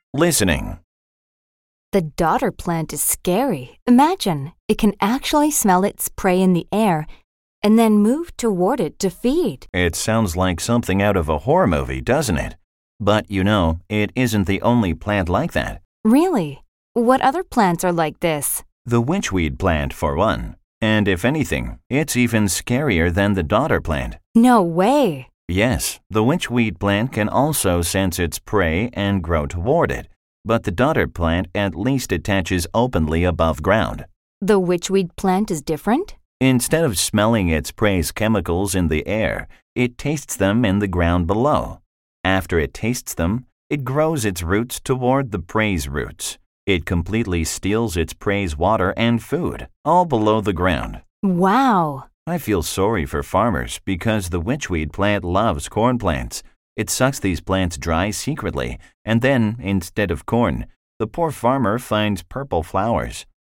Listening. The daughter plant is scary. Imagine, it can actually smell its prey in the air and then move toward it to feed. It sounds like something out of a horror movie, doesn't it? But it isn't the only plant like that. Really? What other plants are like this? The witchweed plant, for one. And if anything, it's even scarier than the daughter plant. No way. Yes, the witchweed plant can also sense its prey and grow toward it, but the daughter plant at least attaches openly above ground. The witchweed plant is different? Instead of smelling its prey's chemicals in the air, it tastes them in the ground below. After it tastes them, it grows its roots toward the prey's roots. It completely steals its prey's water and food, all below the ground. Wow. I feel sorry for farmers because the witchweed plant loves corn plants. It sucks these plants dry secretly, and then, instead of corn, the poor farmer finds purple flowers.